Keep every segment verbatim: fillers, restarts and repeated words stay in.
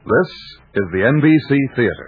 This is the N B C Theater.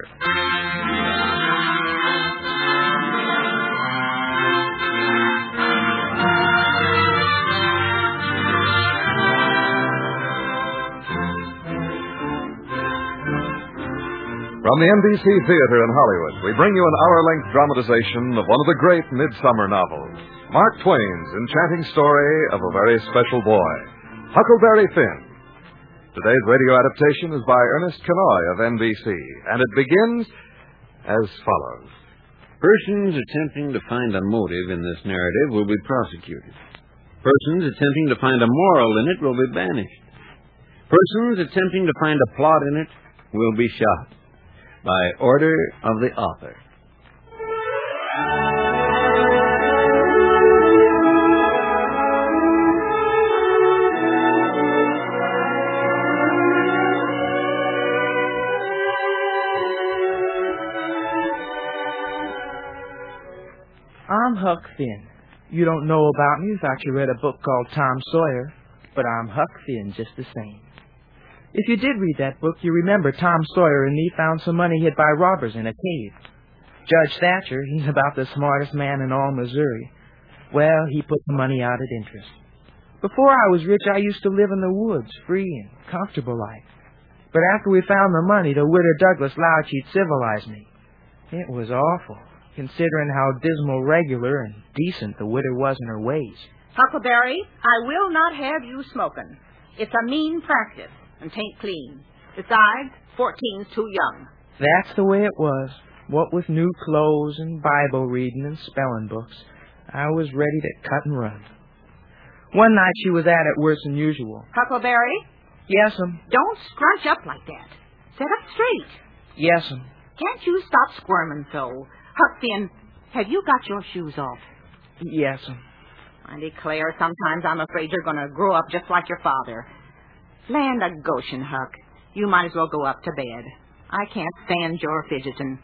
From the N B C Theater in Hollywood, we bring you an hour-length dramatization of one of the great midsummer novels, Mark Twain's enchanting story of a very special boy, Huckleberry Finn. Today's radio adaptation is by Ernest Kenoy of N B C, and it begins as follows. Persons attempting to find a motive in this narrative will be prosecuted. Persons attempting to find a moral in it will be banished. Persons attempting to find a plot in it will be shot. By order of the author. I'm Huck Finn. You don't know about me without you read a book called Tom Sawyer, but I'm Huck Finn just the same. If you did read that book, you remember Tom Sawyer and me found some money hid by robbers in a cave. Judge Thatcher, he's about the smartest man in all Missouri. Well, he put the money out at interest. Before I was rich, I used to live in the woods, free and comfortable like. But after we found the money, the widow Douglas allowed she'd civilize me. It was awful, considering how dismal, regular, and decent the widow was in her ways. Huckleberry, I will not have you smoking. It's a mean practice. And tain't clean. Besides, fourteen's too young. That's the way it was. What with new clothes and Bible reading and spelling books, I was ready to cut and run. One night she was at it worse than usual. Huckleberry? Yes'm. Don't scrunch up like that. Sit up straight. Yes'm. Can't you stop squirming so? Huck Finn, have you got your shoes off? Yes'm. I declare, sometimes I'm afraid you're going to grow up just like your father. Land of Goshen, Huck. You might as well go up to bed. I can't stand your fidgeting.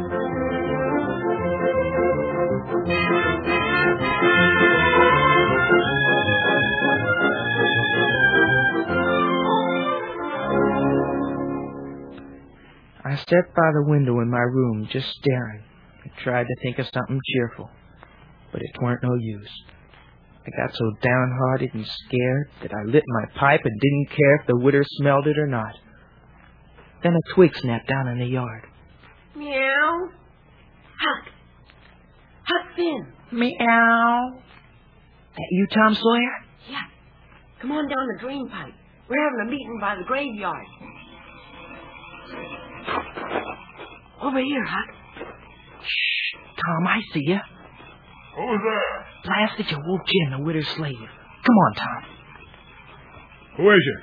I sat by the window in my room, just staring. I tried to think of something cheerful, but it weren't no use. I got so downhearted and scared that I lit my pipe and didn't care if the widow smelled it or not. Then a twig snapped down in the yard. Meow. Huck. Huck Finn. Meow. That you, Tom Sawyer? Yeah. Come on down the drain pipe. We're having a meeting by the graveyard. Over here, Huck. Shh. Tom, I see you. Who's there? Blast that you woke Jim, the widow's slave. Come on, Tom. Who is you?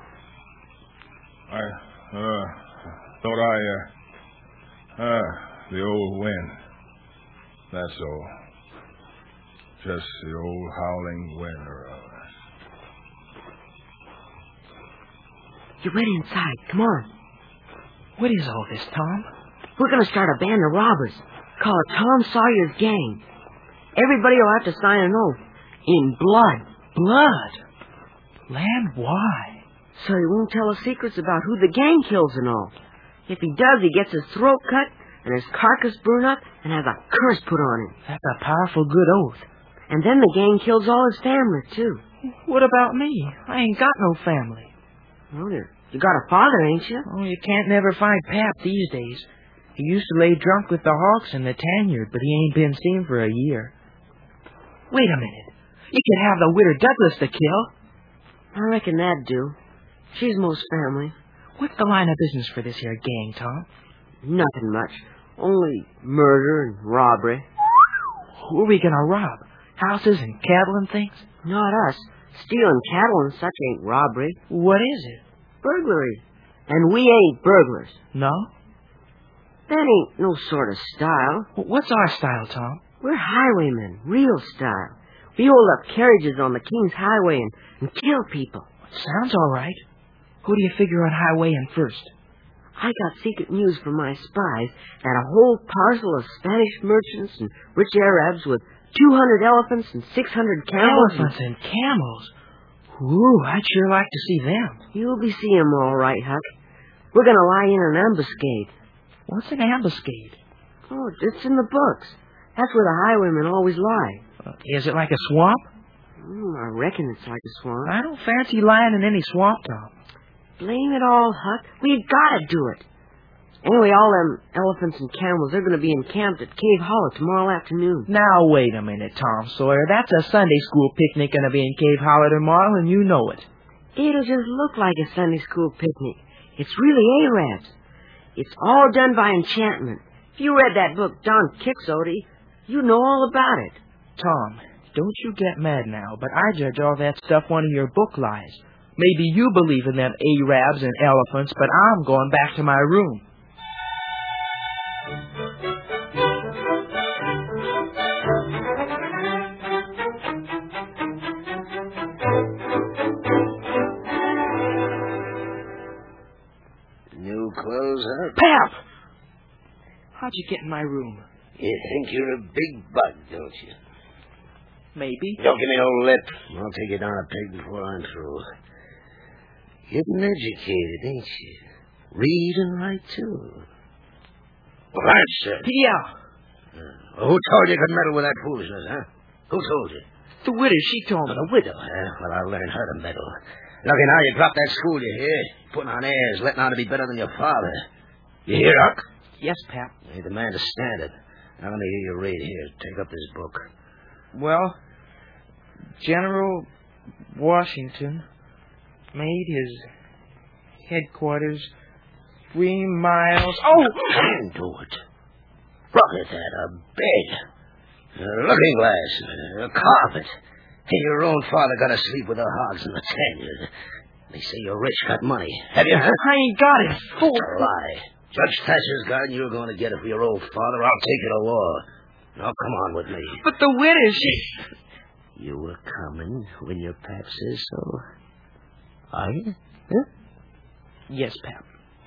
I, uh, thought I, uh, uh, the old wind. That's all. Just the old howling wind around us. You went inside. Come on. What is all this, Tom? We're going to start a band of robbers. Call it Tom Sawyer's Gang. Everybody will have to sign an oath. In blood. Blood? Land, why? So he won't tell us secrets about who the gang kills and all. If he does, he gets his throat cut and his carcass burned up and has a curse put on him. That's a powerful good oath. And then the gang kills all his family, too. What about me? I ain't got no family. Well, you got a father, ain't you? Oh, you can't never find Pap these days. He used to lay drunk with the Hawks in the Tanyard, but he ain't been seen for a year. Wait a minute. You could have the widow Douglas to kill. I reckon that'd do. She's most family. What's the line of business for this here gang, Tom? Nothing much. Only murder and robbery. Who are we gonna rob? Houses and cattle and things? Not us. Stealing cattle and such ain't robbery. What is it? Burglary. And we ain't burglars. No? That ain't no sort of style. What's our style, Tom? We're highwaymen, real style. We hold up carriages on the King's Highway and, and kill people. Sounds all right. Who do you figure on highwaying first? I got secret news from my spies that a whole parcel of Spanish merchants and rich Arabs with two hundred elephants and six hundred camels. Elephants and camels? Ooh, I'd sure like to see them. You'll be seeing them all right, Huck. We're going to lie in an ambuscade. What's an ambuscade? Oh, it's in the books. That's where the highwaymen always lie. Uh, is it like a swamp? Mm, I reckon it's like a swamp. I don't fancy lying in any swamp, Tom. Blame it all, Huck. We've got to do it. Anyway, all them elephants and camels, they're going to be encamped at Cave Hollow tomorrow afternoon. Now, wait a minute, Tom Sawyer. That's a Sunday school picnic going to be in Cave Hollow tomorrow, and you know it. It'll just look like a Sunday school picnic. It's really Arabs. It's all done by enchantment. If you read that book, Don Quixote, you know all about it. Tom, don't you get mad now, but I judge all that stuff one of your book lies. Maybe you believe in them Arabs and elephants, but I'm going back to my room. New clothes, huh? Pap! How'd you get in my room? You think you're a big bug, don't you? Maybe. Don't give me no lip. I'll take you down a peg before I'm through. Getting educated, ain't you? Read and write, too. Well, answer. Yeah. Uh, who told you you could meddle with that foolishness, huh? Who told you? The widow, she told me. Oh, the widow, huh? Well, I'll learn her to meddle. Lucky now you dropped that school, you hear? Putting on airs, letting on to be better than your father. You hear, Huck? Yes, Pap. You ain't the man to stand it. Now let me hear you read here. Take up this book. Well, General Washington made his headquarters three miles... Oh! Hand to it. Look at that, a bed. A looking glass. A carpet. Hey, your own father got to sleep with the hogs and the tenure. They say you're rich, got money. Have you, huh? I ain't got it. Fool. A lie. Judge Thatcher's got it, and you're going to get it for your old father. I'll take you to law. Now, come on with me. But the widow, she... You were coming when your pap says so. Are you? Huh? Yes, Pap.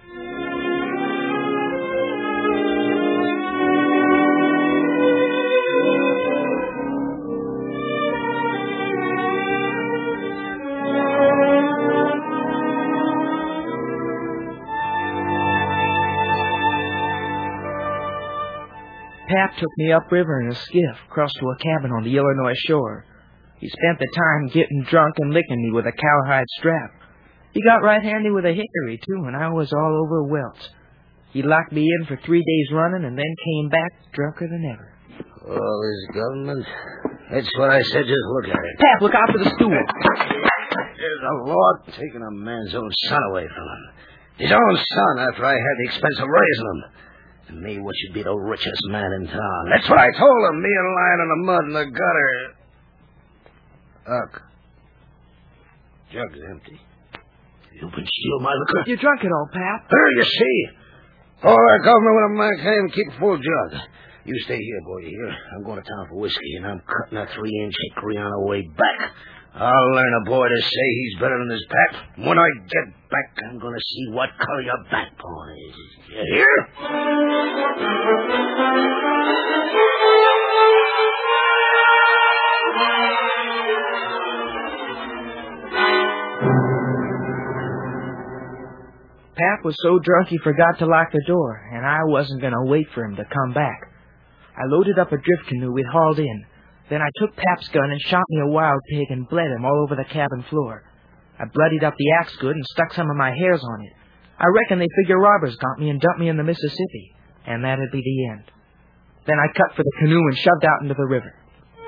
Pap took me upriver in a skiff, across to a cabin on the Illinois shore. He spent the time getting drunk and licking me with a cowhide strap. He got right handy with a hickory, too, and I was all over welts. He locked me in for three days running and then came back drunker than ever. All this government? That's what I said. Just look at it. Pap, look out for the stool. There's a law taking a man's own son away from him. His own son after I had the expense of raising him. And me, what should be the richest man in town. That's what I told him, me and lying in the mud in the gutter. Huck. Jug's empty. You been steal my liquor? You drunk it all, Pap. There, you see. All that government when a man came, keep a full jug. You stay here, boy, you hear? I'm going to town for whiskey, and I'm cutting a three-inch hickory on the way back. I'll learn a boy to say he's better than his pap. When I get back, I'm going to see what color your backbone is. You hear? Pap was so drunk he forgot to lock the door, and I wasn't going to wait for him to come back. I loaded up a drift canoe we'd hauled in. Then I took Pap's gun and shot me a wild pig and bled him all over the cabin floor. I bloodied up the axe good and stuck some of my hairs on it. I reckon they figure robbers got me and dumped me in the Mississippi, and that'd be the end. Then I cut for the canoe and shoved out into the river.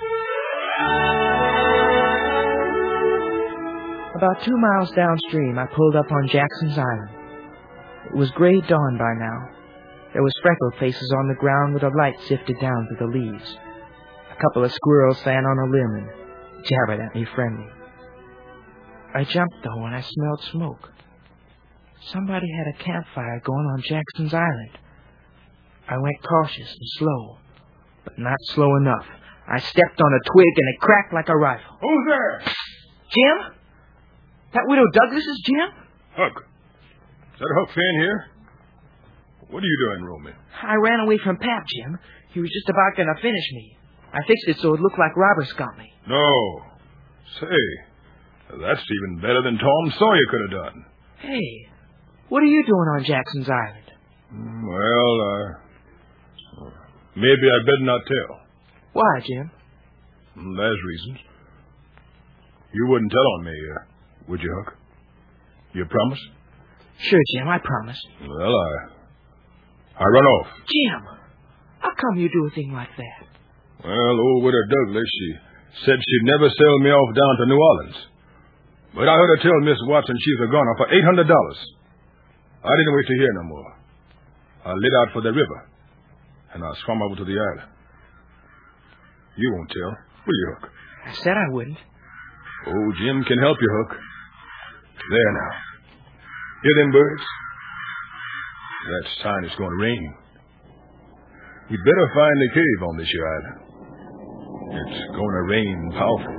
About two miles downstream, I pulled up on Jackson's Island. It was gray dawn by now. There was freckled faces on the ground with a light sifted down through the leaves. A couple of squirrels sat on a limb and jabbered at me friendly. I jumped, though, when I smelled smoke. Somebody had a campfire going on Jackson's Island. I went cautious and slow, but not slow enough. I stepped on a twig and it cracked like a rifle. Who's there? Jim? That Widow Douglas is Jim? Huck. Is that Huck Finn here? What are you doing, Romy? I ran away from Pap, Jim. He was just about going to finish me. I fixed it so it looked like robbers got me. No. Say, that's even better than Tom Sawyer could have done. Hey, What are you doing on Jackson's Island? Well, uh, maybe I better not tell. Why, Jim? There's reasons. You wouldn't tell on me, uh, would you, Huck? You promise? Sure, Jim, I promise. Well, I... I run off. Jim, how come you do a thing like that? Well, old Widow Douglas, she said she'd never sell me off down to New Orleans. But I heard her tell Miss Watson she's a goner for eight hundred dollars. I didn't wait to hear no more. I lit out for the river, and I swam over to the island. You won't tell, will you, Huck? I said I wouldn't. Oh, Jim can help you, Huck. There now. Hear them birds? That's time it's going to rain. We'd better find the cave on this here island. It's going to rain powerful.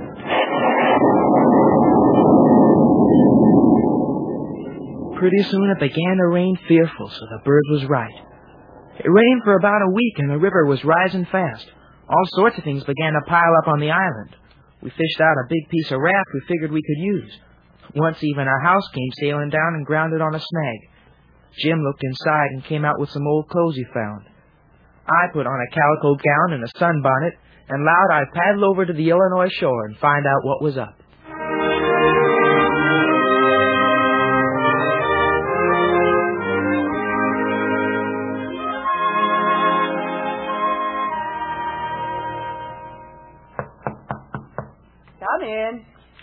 Pretty soon it began to rain fearful, so the bird was right. It rained for about a week, and the river was rising fast. All sorts of things began to pile up on the island. We fished out a big piece of raft we figured we could use. Once even a house came sailing down and grounded on a snag. Jim looked inside and came out with some old clothes he found. I put on a calico gown and a sunbonnet, and vowed I'd paddle over to the Illinois shore and find out what was up. Come in.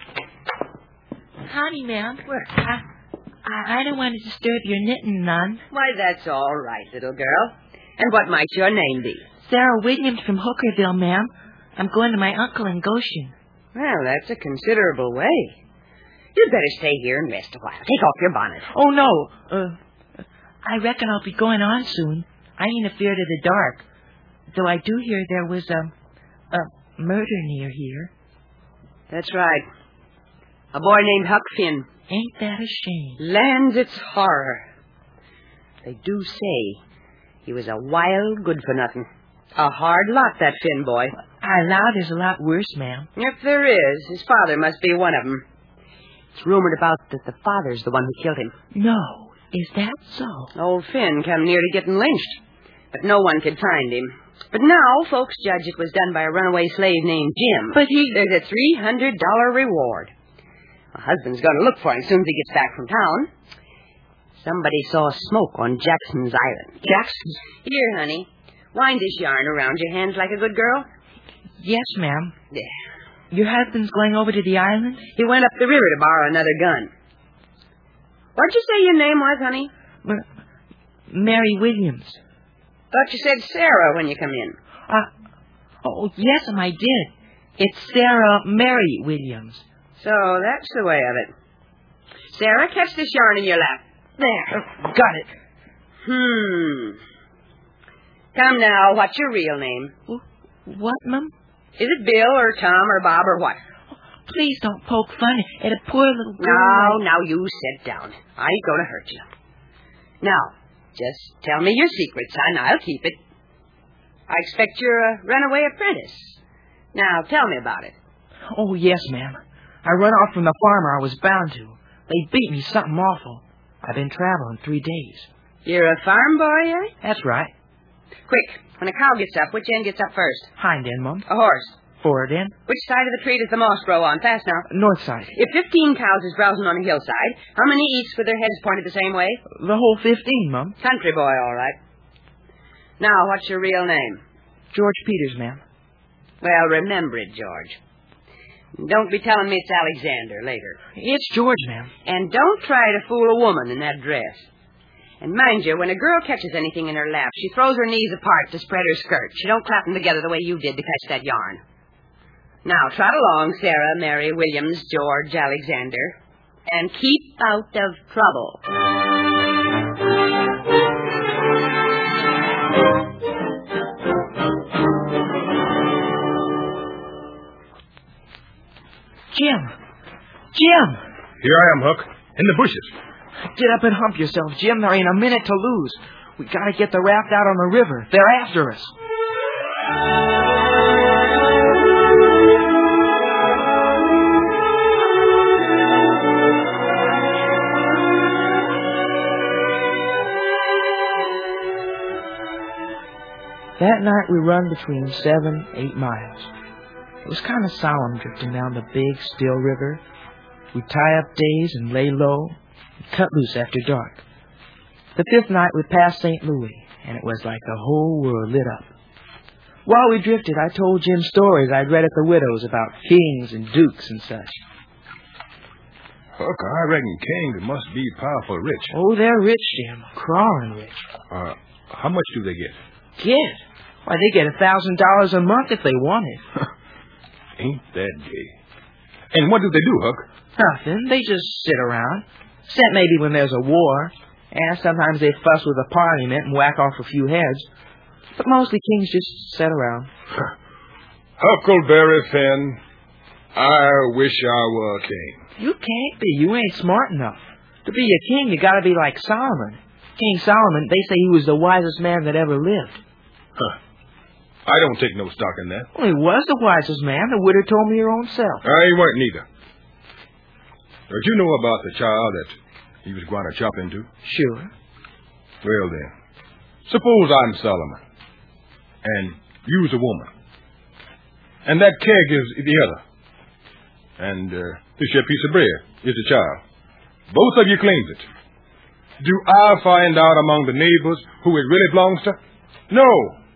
Howdy, ma'am. I, I, I don't want to disturb your knitting none. Why, that's all right, little girl. And what might your name be? Sarah Williams from Hookerville, ma'am. I'm going to my uncle in Goshen. Well, that's a considerable way. You'd better stay here and rest a while. Take off your bonnet. Oh, no. Uh, I reckon I'll be going on soon. I ain't afeard of the dark. Though I do hear there was a, a murder near here. That's right. A boy named Huck Finn. Ain't that a shame? Lands its horror. They do say he was a wild good-for-nothing. A hard lot, that Finn boy. I allow there's a lot worse, ma'am. If there is, his father must be one of them. It's rumored about that the father's the one who killed him. No. Is that so? Old Finn come near to getting lynched, but no one could find him. But now folks judge it was done by a runaway slave named Jim. But he... There's a three hundred dollars reward. My husband's going to look for him as soon as he gets back from town. Somebody saw smoke on Jackson's Island. Jackson? Here, honey. Wind this yarn around your hands like a good girl. Yes, ma'am. Yeah. Your husband's going over to the island? He went up the river to borrow another gun. What'd you say your name was, honey? M- Mary Williams. Thought you said Sarah when you come in. Uh, oh, yes, ma'am, I did. It's Sarah Mary Williams. So that's the way of it. Sarah, catch this yarn in your lap. There. Uh, got it. Hmm. Come now, what's your real name? What, Mum? Is it Bill or Tom or Bob or what? Please don't poke fun at a poor little girl. Now, now, you sit down. I ain't going to hurt you. Now, just tell me your secret, son. I'll keep it. I expect you're a runaway apprentice. Now, tell me about it. Oh, yes, ma'am. I run off from the farmer I was bound to. They beat me something awful. I've been traveling three days. You're a farm boy, eh? That's right. Quick, when a cow gets up, which end gets up first? Hind end, Mum. A horse. Forward end. Which side of the tree does the moss grow on? Fast now. North side. If fifteen cows is browsing on a hillside, how many eats with their heads pointed the same way? The whole fifteen, Mum. Country boy, all right. Now, what's your real name? George Peters, ma'am. Well, remember it, George. Don't be telling me it's Alexander later. It's George, ma'am. And don't try to fool a woman in that dress. And mind you, when a girl catches anything in her lap, she throws her knees apart to spread her skirt. She don't clap them together the way you did to catch that yarn. Now, trot along, Sarah, Mary, Williams, George, Alexander, and keep out of trouble. Jim! Jim! Here I am, Huck, in the bushes. Get up and hump yourself, Jim. There ain't a minute to lose. We gotta get the raft out on the river. They're after us. That night we run between seven, eight miles. It was kind of solemn drifting down the big, still river. We tie up days and lay low and cut loose after dark. The fifth night we passed Saint Louis, and it was like the whole world lit up. While we drifted, I told Jim stories I'd read at the widow's about kings and dukes and such. Huck, I reckon kings must be powerful rich. Oh, they're rich, Jim. Crawling rich. Uh, how much do they get? Get? Why, they get a thousand dollars a month if they want it. Ain't that gay? And what do they do, Huck? Nothing. They just sit around. Except maybe when there's a war. And sometimes they fuss with the parliament and whack off a few heads. But mostly kings just sit around. Huckleberry Finn, I wish I were a king. You can't be. You ain't smart enough. To be a king, you gotta be like Solomon. King Solomon, they say he was the wisest man that ever lived. Huh. I don't take no stock in that. Well, he was the wisest man. The widow told me her own self. I weren't neither. Did you know about the child that he was going to chop into? Sure. Well, then, suppose I'm Solomon, and you's a woman, and that keg is the other, and uh, this here piece of bread is the child. Both of you claims it. Do I find out among the neighbors who it really belongs to? No.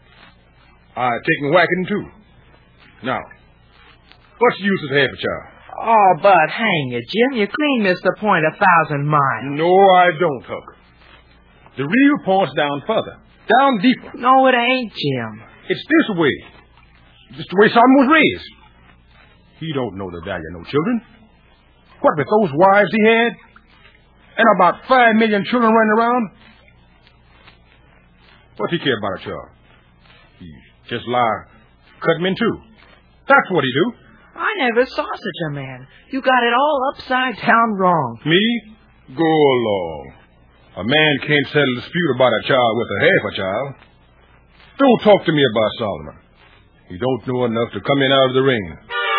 I take and whack it in two. Now, what's the use of half a child? Oh, Bud, hang it, Jim. You clean missed the point a thousand miles. No, I don't, Huck. The real point's down further. Down deeper. No, it ain't, Jim. It's this way. It's the way Solomon was raised. He don't know the value of no children. What with those wives he had? And about five million children running around? What's he care about a child? He just lie, cut him in two. That's what he do. I never saw such a man. You got it all upside down wrong. Me? Go along. A man can't settle a dispute about a child with a half a child. Don't talk to me about Solomon. He don't know enough to come in out of the ring.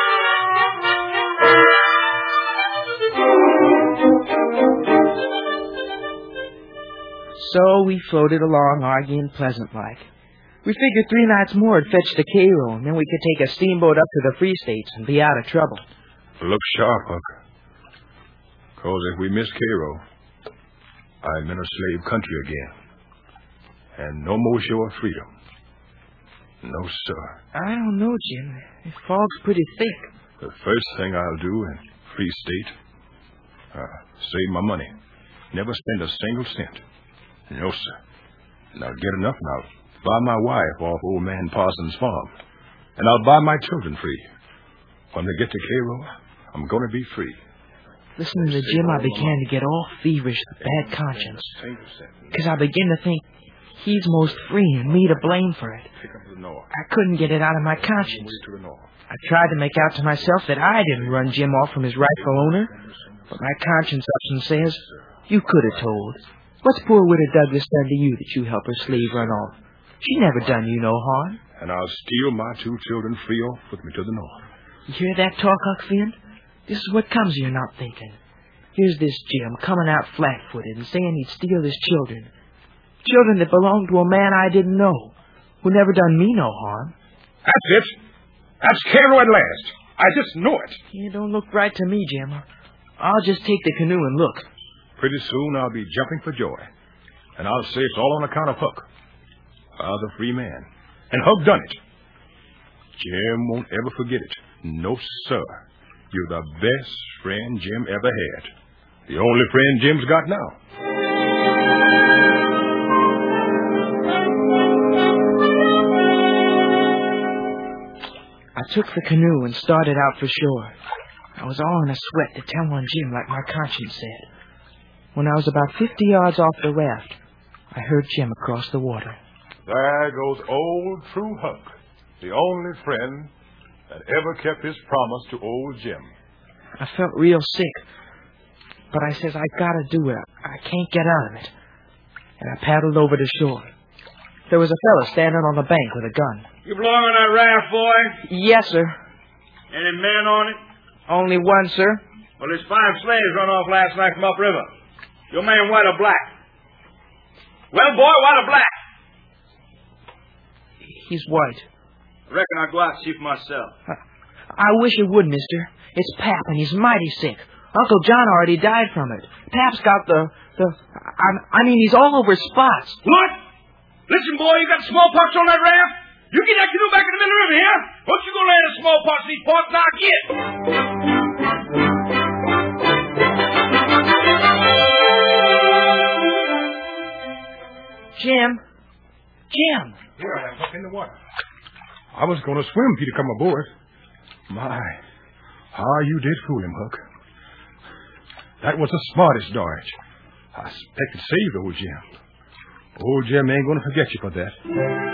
So we floated along, arguing pleasant-like. We figured three nights more would fetch the Cairo, and then we could take a steamboat up to the Free States and be out of trouble. Look sharp, Huck. Because if we miss Cairo, I'm in a slave country again. And no more show of freedom. No, sir. I don't know, Jim. The fog's pretty thick. The first thing I'll do in Free State, uh, save my money. Never spend a single cent. No, sir. And I'll get enough now. Buy my wife off old man Parsons' farm. And I'll buy my children free. When we get to Cairo, I'm going to be free. Listening to Jim, I began to get all feverish with bad conscience. Because I began to think he's most free and me to blame for it. I couldn't get it out of my conscience. I tried to make out to myself that I didn't run Jim off from his rightful owner. But my conscience ups and says, you could have told. What's poor widow Douglas done to you that you help her slave run off? She never done you no harm. And I'll steal my two children free off with me to the north. You hear that talk, Huck Finn? This is what comes of your not thinking. Here's this Jim coming out flat-footed and saying he'd steal his children. Children that belonged to a man I didn't know, who never done me no harm. That's it. That's Cairo at last. I just know it. You don't look right to me, Jim. I'll just take the canoe and look. Pretty soon I'll be jumping for joy. And I'll say it's all on account of Huck. Father, free man. And Huck done it. Jim won't ever forget it. No, sir. You're the best friend Jim ever had. The only friend Jim's got now. I took the canoe and started out for shore. I was all in a sweat to tell on Jim like my conscience said. When I was about fifty yards off the raft, I heard Jim across the water. There goes old true Huck, the only friend that ever kept his promise to old Jim. I felt real sick, but I says, I gotta do it. I can't get out of it. And I paddled over to shore. There was a fellow standing on the bank with a gun. You belong on that raft, boy? Yes, sir. Any men on it? Only one, sir. Well, there's five slaves run off last night from upriver. Your man white or black? Well, boy, white or black? He's white. I reckon I'll go out and see for myself. I, I wish you would, mister. It's Pap, and he's mighty sick. Uncle John already died from it. Pap's got the... the I, I mean, he's all over spots. What? Listen, boy, you got smallpox on that raft? You get that canoe back in the middle of the river here. Don't you go land a smallpox in these parts now, get. Jim. Jim. Here I am, Huck, in the water. I was going to swim for you to come aboard. My, how you did fool him, Huck. That was the smartest dodge. I expect it saved old Jim. Old Jim ain't going to forget you for that.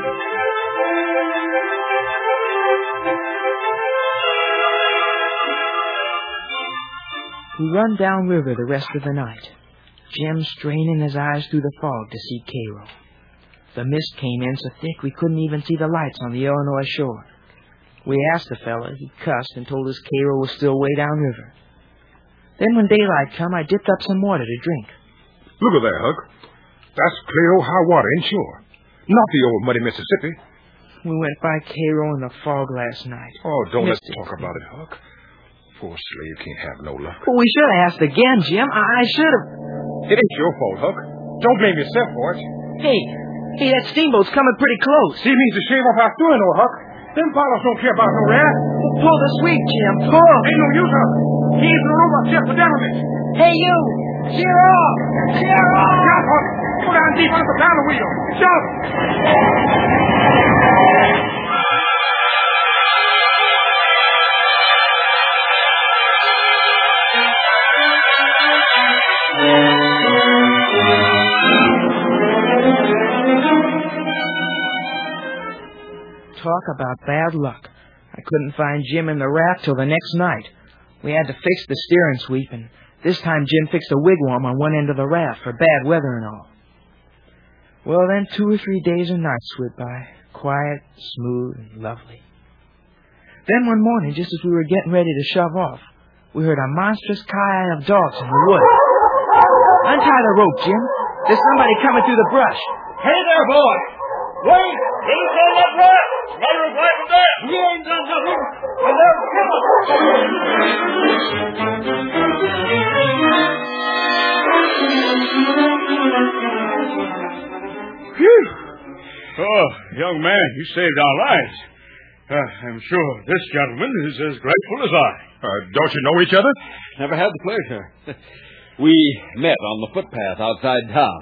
We run downriver the rest of the night. Jim straining his eyes through the fog to see Cairo. The mist came in so thick we couldn't even see the lights on the Illinois shore. We asked the fella. He cussed and told us Cairo was still way downriver. Then when daylight come, I dipped up some water to drink. Look at that, Huck. That's clear old high water inshore. Not the old muddy Mississippi. We went by Cairo in the fog last night. Oh, don't let's Mister talk about it, Huck. Poor slave can't have no luck. Well, we should have asked again, Jim. I, I should have. It ain't your fault, Huck. Don't blame yourself for it. Hey, hey, that steamboat's coming pretty close. He means to shave off our steering oar, Huck. Them pilots don't care about no raft. Pull the sweep, Jim. Pull. Ain't no use, Huck. He ain't no robot chef for damages. Hey, you. Cheer off. Cheer off. Shout, Huck. Go down deep under the paddle wheel. Shout. Talk about bad luck. I couldn't find Jim in the raft till the next night. We had to fix the steering sweep, and this time Jim fixed a wigwam on one end of the raft for bad weather and all. Well, then two or three days and nights went by, quiet, smooth, and lovely. Then one morning, just as we were getting ready to shove off, we heard a monstrous cry of dogs in the woods. Untie the rope, Jim. There's somebody coming through the brush. Hey there, boy. Wait. Get us on that raft. Matter of life and death. We ain't done nothing. And they're coming. Phew. Oh, young man, you saved our lives. Uh, I'm sure this gentleman is as grateful as I. Uh, don't you know each other? Never had the pleasure. We met on the footpath outside town.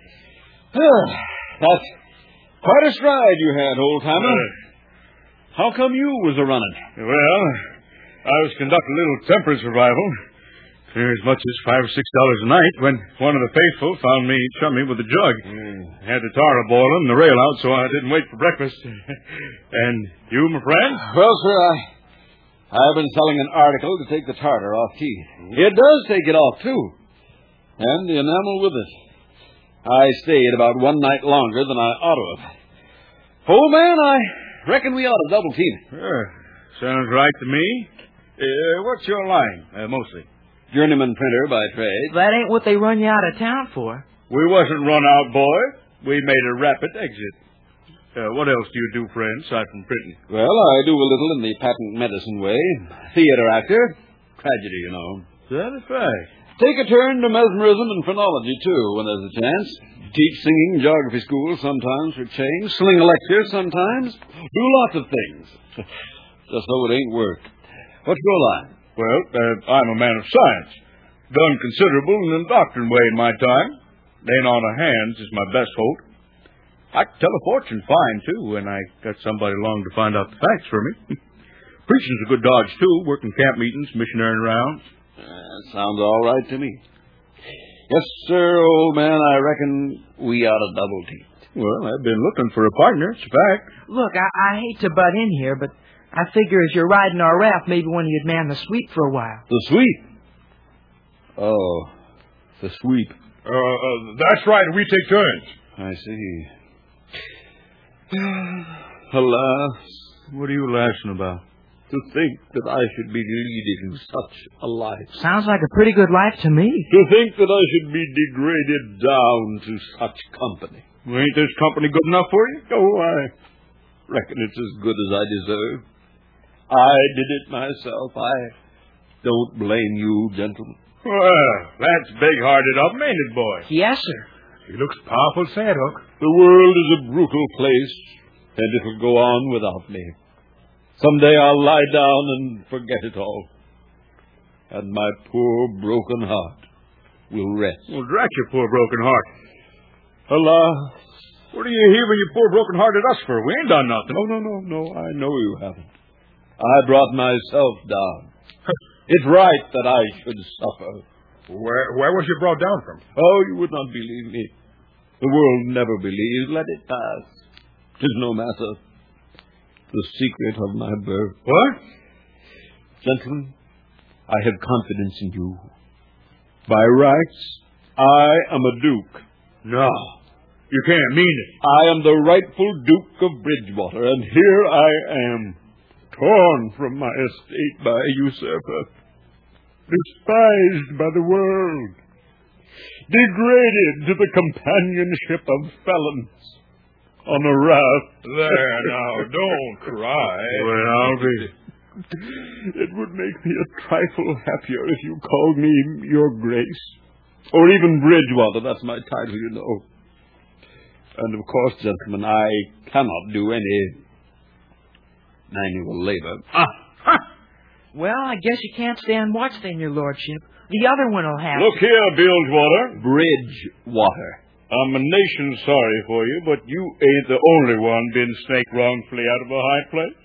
That's quite a stride you had, old-timer. Uh, How come you was a-running? Well, I was conducting a little temperance revival. Clear as much as five or six dollars a night when one of the faithful found me chummy with a jug. Mm. Had the tar boiling and the rail out, so I didn't wait for breakfast. And you, my friend? Well, sir, I, I've been selling an article to take the tartar off teeth. It does take it off, too. And the enamel with it. I stayed about one night longer than I ought to have. Old man, I reckon we ought to double team it. Uh, sounds right to me. Uh, what's your line, uh, mostly? Journeyman printer by trade. That ain't what they run you out of town for. We wasn't run out, boy. We made a rapid exit. Uh, what else do you do, friend, aside from printing? Well, I do a little in the patent medicine way. Theater actor. Tragedy, you know. That is right. Take a turn to mesmerism and phrenology, too, when there's a chance. Teach singing, geography school sometimes for change. Sling a lecture sometimes. Do lots of things. Just so it ain't work. What's your line? Well, uh, I'm a man of science. Done considerable in the doctrine way in my time. Laying on of hands is my best hope. I can tell a fortune fine, too, when I got somebody along to find out the facts for me. Preaching's a good dodge, too, working camp meetings, missionary rounds. That sounds all right to me. Yes, sir, old man, I reckon we ought to double team. Well, I've been looking for a partner, it's a fact. Look, I, I hate to butt in here, but I figure as you're riding our raft, maybe one of you'd man the sweep for a while. The sweep? Oh, the sweep. Uh, uh, that's right. We take turns. I see. Alas, what are you laughing about? To think that I should be leading such a life. Sounds like a pretty good life to me. To think that I should be degraded down to such company. Well, ain't this company good enough for you? Oh, I reckon it's as good as I deserve. I did it myself. I don't blame you, gentlemen. Well, that's big-hearted of him, ain't it, boy? Yes, sir. He looks powerful sad, Hook. The world is a brutal place, and it'll go on without me. Someday I'll lie down and forget it all. And my poor broken heart will rest. Well, drat your poor broken heart. Alas. What are you heaving your poor broken heart at us for? We ain't done nothing. No, no, no, no. I know you haven't. I brought myself down. It's right that I should suffer. Where where was you brought down from? Oh, you would not believe me. The world never believes. Let it pass. 'Tis no matter. The secret of my birth. What? Gentlemen, I have confidence in you. By rights, I am a duke. No, you can't mean it. I am the rightful Duke of Bridgewater, and here I am, torn from my estate by a usurper, despised by the world, degraded to the companionship of felons on a raft. There, now, don't cry. Well, I'll be. It would make me a trifle happier if you called me Your Grace. Or even Bridgewater. That's my title, you know. And, of course, gentlemen, I cannot do any manual labor. Ah, ha! Well, I guess you can't stand watch then, your lordship. The other one will have Look to. here, Bridgewater. Bridgewater. I'm a nation sorry for you, but you ain't the only one been snaked wrongfully out of a high place.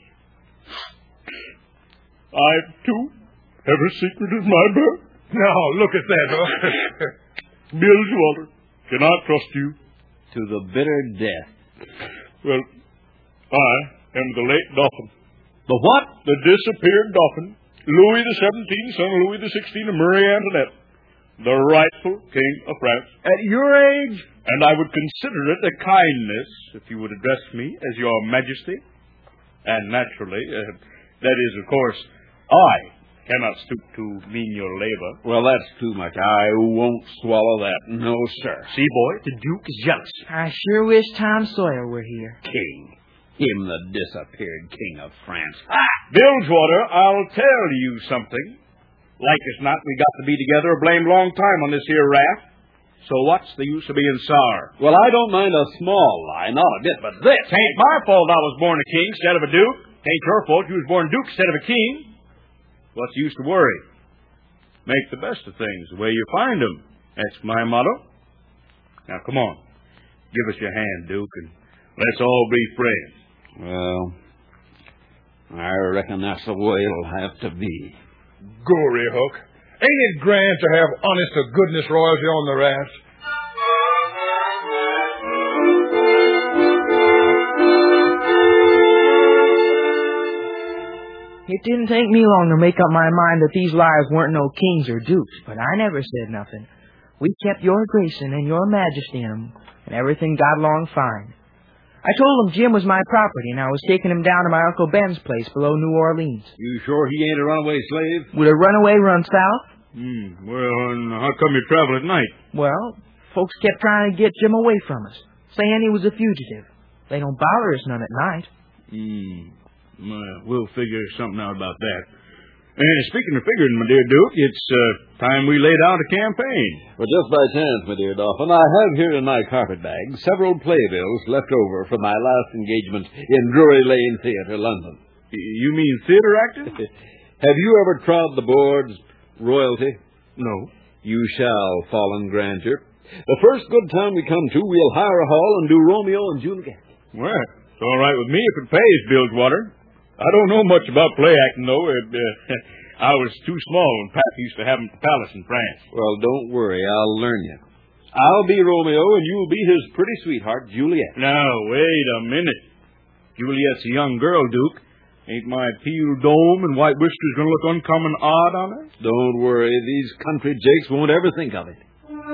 I, too, have a secret of my birth. Now, look at that, huh? Bridgewater, can I trust you? To the bitter death. Well, I am the late Dauphin. The what? The disappeared Dauphin. Louis the Seventeenth, son of Louis the Sixteenth, and Marie Antoinette. The rightful King of France. At your age? And I would consider it a kindness if you would address me as Your Majesty. And naturally, uh, that is, of course, I cannot stoop to menial labor. Well, that's too much. I won't swallow that. No, sir. See, boy, the Duke is jealous. I sure wish Tom Sawyer were here. King. Him the disappeared King of France. Ah! Bilgewater, I'll tell you something. Like as not, we got to be together a blame long time on this here raft. So what's the use of being sour? Well, I don't mind a small lie, not a bit, but this. Tain't my fault I was born a king instead of a duke. Tain't your fault you was born duke instead of a king. What's the use to worry? Make the best of things the way you find them. That's my motto. Now, come on. Give us your hand, Duke, and let's all be friends. Well, I reckon that's the way it'll have to be. Gory, Hook. Ain't it grand to have honest-to-goodness royalty on the raft? It didn't take me long to make up my mind that these liars weren't no kings or dukes, but I never said nothing. We kept your grace and your majesty in 'em, and everything got along fine. I told him Jim was my property, and I was taking him down to my Uncle Ben's place below New Orleans. You sure he ain't a runaway slave? Would a runaway run south? Hmm. Well, and how come you travel at night? Well, folks kept trying to get Jim away from us, saying he was a fugitive. They don't bother us none at night. Hmm. Well, we'll figure something out about that. And speaking of figuring, my dear Duke, it's uh, time we laid out a campaign. Well, just by chance, my dear Dauphin, I have here in my carpet bag several playbills left over from my last engagement in Drury Lane Theatre, London. You mean theater acting? Have you ever trod the boards, royalty? No. You shall, fallen grandeur. The first good town we come to, we'll hire a hall and do Romeo and Juliet. Well, it's all right with me if it pays, Bilgewater. I don't know much about play acting, though. It, uh, I was too small when Pap used to have him at the palace in France. Well, don't worry. I'll learn you. I'll be Romeo, and you'll be his pretty sweetheart, Juliet. Now, wait a minute. Juliet's a young girl, Duke. Ain't my peeled dome and white whiskers going to look uncommon odd on her? Don't worry. These country jakes won't ever think of it.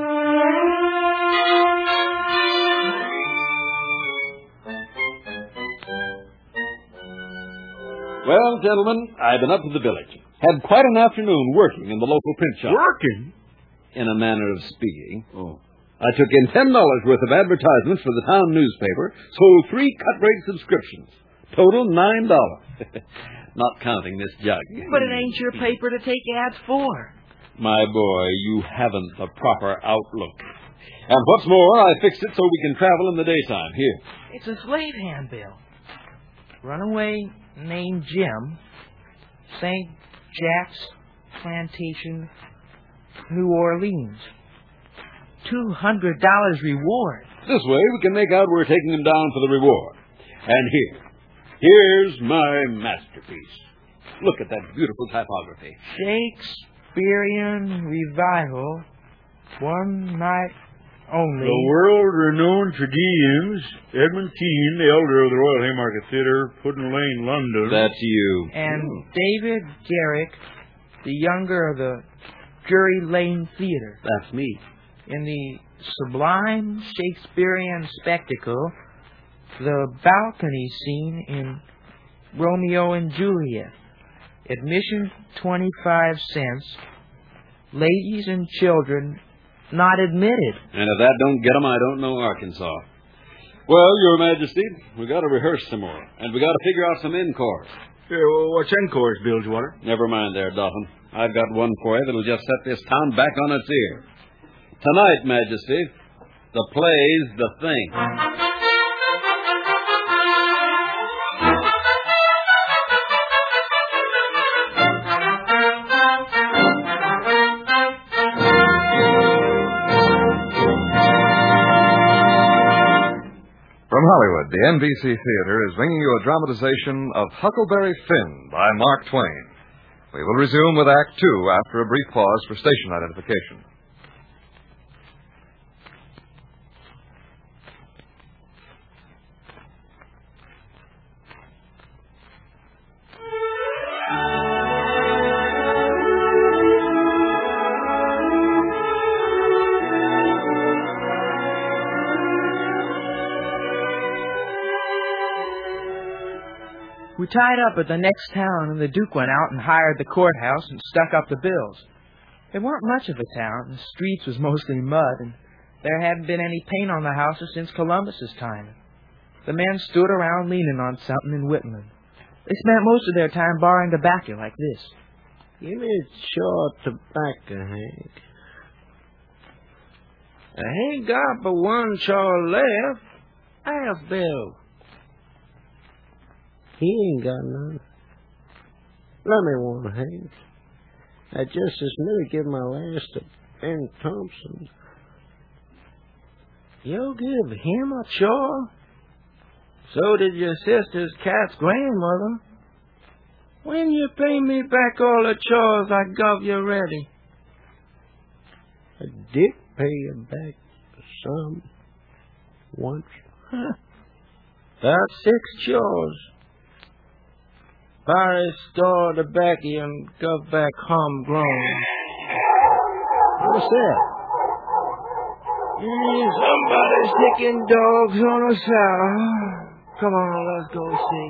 Well, gentlemen, I've been up to the village. Had quite an afternoon working in the local print shop. Working? In a manner of speaking. Oh. I took in ten dollars worth of advertisements for the town newspaper, sold three cut-rate subscriptions, Total nine dollars. Not counting this jug. But it ain't your paper to take ads for. My boy, you haven't the proper outlook. And what's more, I fixed it so we can travel in the daytime. Here. It's a slave handbill. Runaway named Jim. Saint Jack's Plantation, New Orleans. Two hundred dollars reward. This way we can make out we're taking him down for the reward. And here. Here's my masterpiece. Look at that beautiful typography. Shakespearean Revival. One night only. The world-renowned tragedians, Edmund Kean, the elder of the Royal Haymarket Theatre, Puddin Lane, London. That's you. And David Garrick, the younger of the Drury Lane Theatre. That's me. In the sublime Shakespearean spectacle, the balcony scene in Romeo and Juliet. Admission twenty-five cents. Ladies and children not admitted. And if that don't get 'em, I don't know Arkansas. Well, Your Majesty, we got to rehearse some more, and we got to figure out some encores. Yeah, well, what's encores, Bilgewater? Never mind there, Dolphin. I've got one for you that'll just set this town back on its ear. Tonight, Majesty, the play's The Thing. From Hollywood, the N B C Theater is bringing you a dramatization of Huckleberry Finn by Mark Twain. We will resume with Act Two after a brief pause for station identification. We tied up at the next town, and the Duke went out and hired the courthouse and stuck up the bills. It weren't much of a town. The streets was mostly mud, and there hadn't been any paint on the houses since Columbus's time. The men stood around leaning on something and whittling. They spent most of their time borrowing tobacco like this. Give me a chaw of tobacco, Hank. I ain't got but one chaw left. Ask Bill. He ain't got none. Let me one, Hank. I just as nearly give my last to Ben Thompson. You'll give him a chaw? So did your sister's cat's grandmother. When you pay me back all the chaws I gave you already? I did pay you back some once. About six chaws. Barry store tobacco and go back homegrown. What's that? Mm, somebody's sticking dogs on a saddle. Come on, let's go see.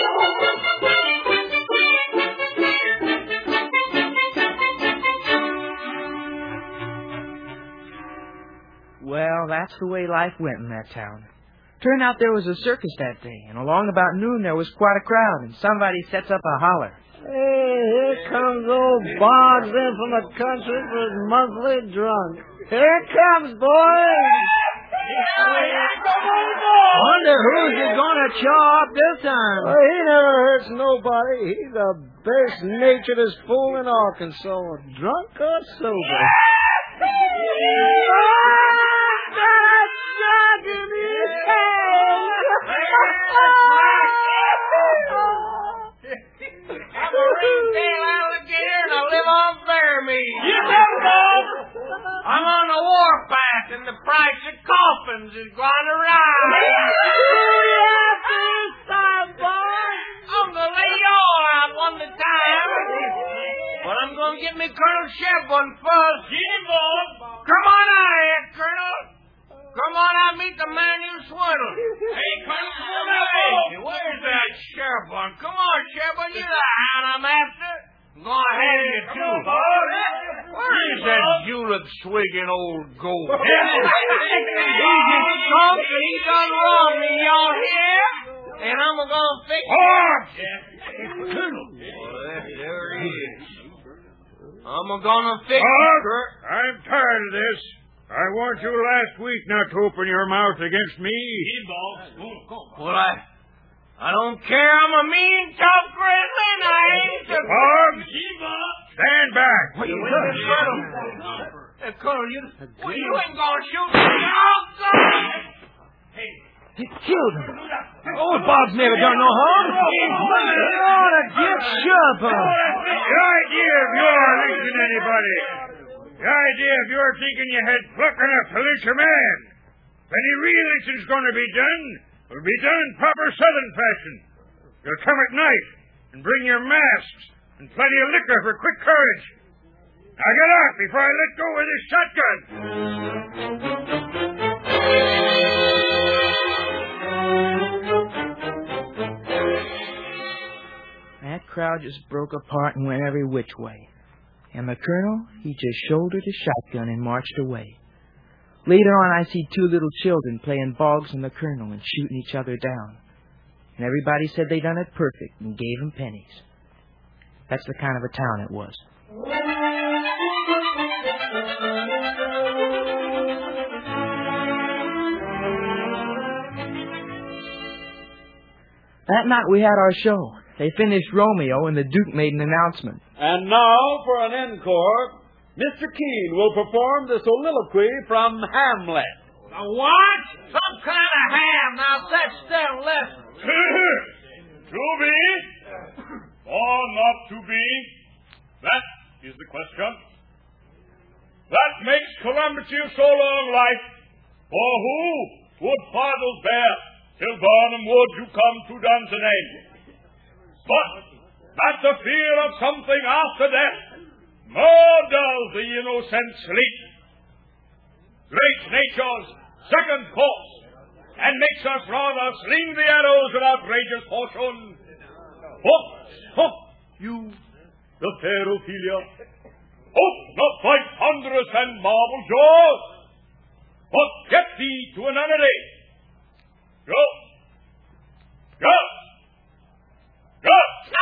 Well, that's the way life went in that town. Turned out there was a circus that day, and along about noon there was quite a crowd, and somebody sets up a holler. Hey, here comes old Boggs in from the country for his monthly drunk. Here it comes, boys! Wonder who's he gonna chaw up this time? Well, he never hurts nobody. He's the best naturedest fool in Arkansas, drunk or sober. I'm on the warpath, and the price of coffins is going to rise. I'm going to lay you all out one at a time. But I'm going to get me Colonel Shepard first. Get him, boy. Come on out here, Colonel. Come on out and meet the man you swindled. Hey, Colonel, hey, where's that Shepard? Come on, Shepard, you're the hound I'm after. I'm going to have you, too. Where's that julep-swigging old goat? He's a skunk and he done wrong me, y'all hear? And I'm gonna fix it. Hogs! Colonel. Well, there he is. I'm gonna fix Hogs! it. I'm tired of this. I warned you last week not to open your mouth against me. Well, I, I don't care. I'm a mean, tough grizzly, and I ain't the... Hogs! Stand back! What you doing? Hey, Colonel, you, well, you ain't gonna shoot me. Oh, God! Hey. He killed him. Oh, Bob's never done no harm. You ought to get sharper. The idea of your lynching anybody. The idea of your thinking you had pluck enough to lynch a man. If any real lynching's going to be done, it'll be done in proper Southern fashion. You'll come at night and bring your masks and plenty of liquor for quick courage. Now get out before I let go with this shotgun. That crowd just broke apart and went every which way. And the colonel, he just shouldered his shotgun and marched away. Later on, I see two little children playing Boggs and the colonel and shooting each other down. And everybody said they done it perfect and gave him pennies. That's the kind of a town it was. That night we had our show. They finished Romeo and the Duke made an announcement. And now for an encore, Mister Keene will perform the soliloquy from Hamlet. A what? Some kind of ham. Now sit still and listen. To be or not to be? That is the question. That makes calamity of so long life. For who would fathers bear till Barnum would you come to Dunsinane? But at the fear of something after death, more does the innocent sleep. Great nature's second course, and makes us rather sling the arrows of outrageous fortune. Hook, hook, you, the fair Ophelia, hook not thy ponderous and marble jaws, but get thee to a nunnery. Go, go, go.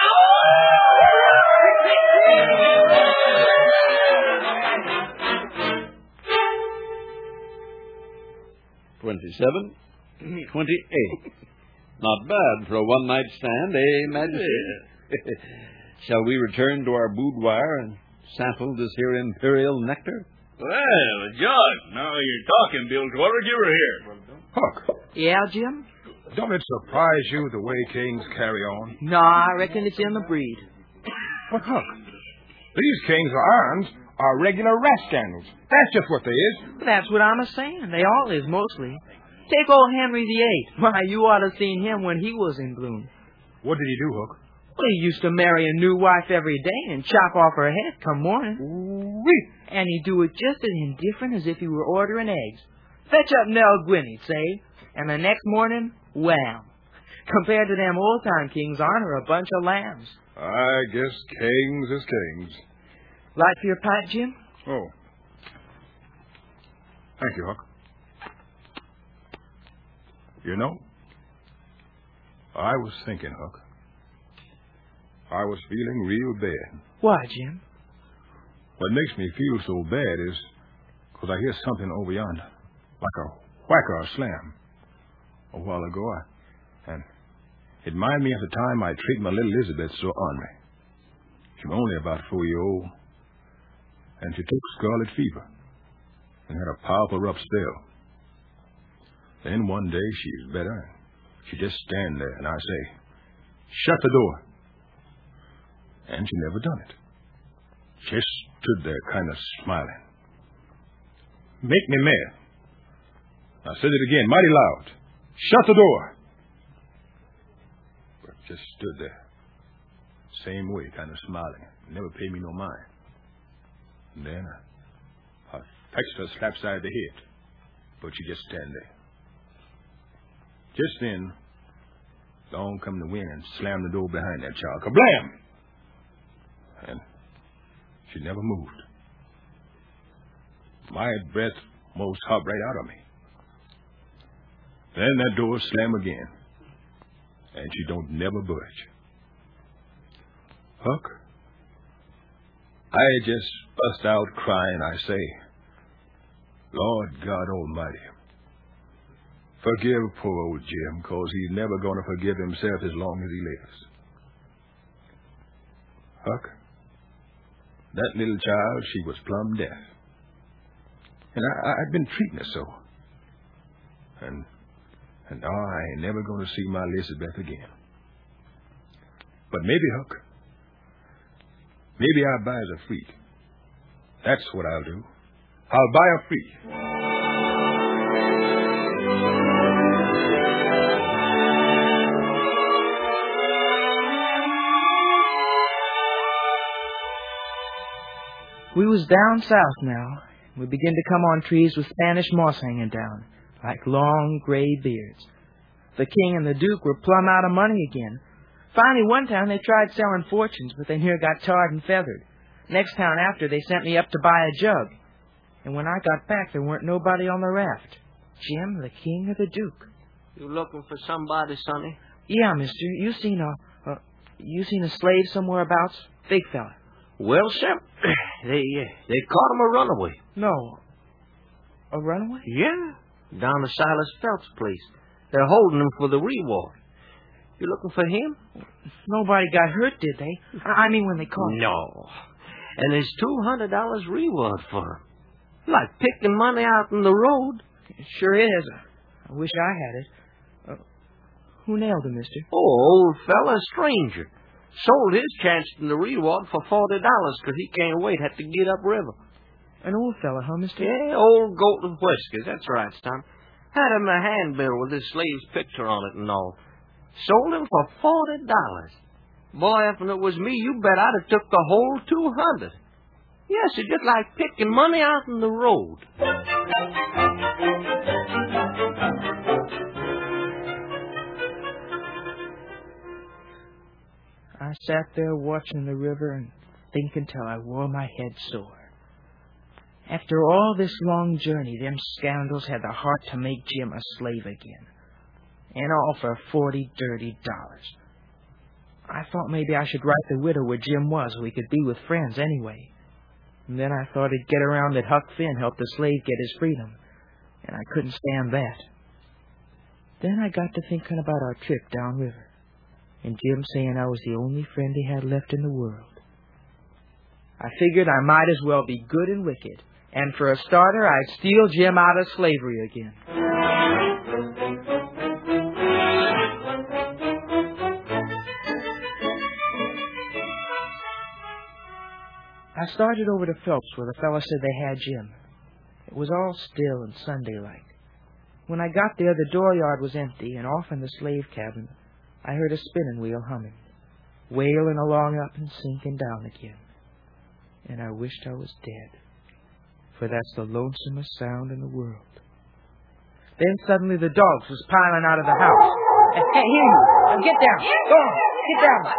Twenty-seven, twenty-eight. Not bad for a one-night stand, eh, Majesty? Shall we return to our boudoir and sample this here imperial nectar? Well, Judge, now you're talking, Bilgewater. Give her here. Huck, Yeah, Jim? don't it surprise you the way kings carry on? No, I reckon it's in the breed. But, Huck, these kings of irons are regular rascals. That's just what they is. That's what I'm a-saying. They all is, mostly. Take old Henry the Eighth. Why, you ought to seen him when he was in bloom. What did he do, Huck? Well, he used to marry a new wife every day and chop off her head come morning. Ooh-wee. And he'd do it just as indifferent as if he were ordering eggs. Fetch up Nell Gwynn, say, and the next morning, wham. Compared to them old-time kings, aren't her a bunch of lambs? I guess kings is kings. Light for your pipe, Jim? Oh. Thank you, Huck. You know, I was thinking, Huck. I was feeling real bad. Why, Jim? What makes me feel so bad is because I hear something over yonder, like a whack or a slam. A while ago, I, and it reminded me of the time I treated my little Elizabeth so ornery. She was only about four years old, and she took scarlet fever and had a powerful rough spell. Then one day she was better, and she just stand there, and I say, shut the door. And she never done it. Just stood there kind of smiling. Make me mad. I said it again, mighty loud. Shut the door. But just stood there. Same way, kind of smiling. Never paid me no mind. And then I, I fetched her slap side of the head. But she just stand there. Just then, along come the wind and slammed the door behind that child. Kablam! And she never moved. My breath most hopped right out of me. Then that door slammed again. and she don't never budge. Huck, I just bust out crying, I say, Lord God Almighty, forgive poor old Jim, 'cause he's never going to forgive himself as long as he lives. Huck, that little child, she was plumb deaf. And I, I've been treating her so. And, and now I ain't never going to see my Elizabeth again. But maybe, Huck, maybe I'll buy her a freak. That's what I'll do. I'll buy a freak. We was down south now. We begin to come on trees with Spanish moss hanging down, like long gray beards. The king and the duke were plumb out of money again. Finally, one town they tried selling fortunes, but they near got tarred and feathered. Next town after, they sent me up to buy a jug. And when I got back, there weren't nobody on the raft. Jim, the king, or the duke. You looking for somebody, Sonny? Yeah, mister. You seen a, uh, you seen a slave somewhere abouts? Big fella. Well, sir, they uh, they caught him a runaway. No. A runaway? Yeah, down to Silas Phelps' place. They're holding him for the reward. You looking for him? Nobody got hurt, did they? I mean, when they caught him. No. And there's two hundred dollars reward for him. Like picking money out in the road. It sure is. I wish I had it. Uh, who nailed him, mister? Oh, old fella, stranger. Sold his chance in the reward for forty dollars because he can't wait, had to get upriver. An old fella, huh, mister? Yeah, old goat with whiskers. That's right, Stump. Had him a handbill with his slave's picture on it and all. Sold him for forty dollars. Boy, if it was me, you bet I'd have took the whole two hundred. Yes, it's just like picking money out in the road. I sat there watching the river and thinking till I wore my head sore. After all this long journey, them scoundrels had the heart to make Jim a slave again. And all for forty dirty dollars. I thought maybe I should write the widow where Jim was so we could be with friends anyway. And then I thought it'd get around that Huck Finn helped the slave get his freedom. And I couldn't stand that. Then I got to thinking about our trip downriver. And Jim saying I was the only friend he had left in the world. I figured I might as well be good and wicked. And for a starter, I'd steal Jim out of slavery again. I started over to Phelps where the fella said they had Jim. It was all still and Sunday-like. When I got there, the dooryard was empty, and off in the slave cabin, I heard a spinning wheel humming, wailing along up and sinking down again. And I wished I was dead, for that's the lonesomest sound in the world. Then suddenly the dogs was piling out of the house. Hey, here you! Now get down! Go on! Get down!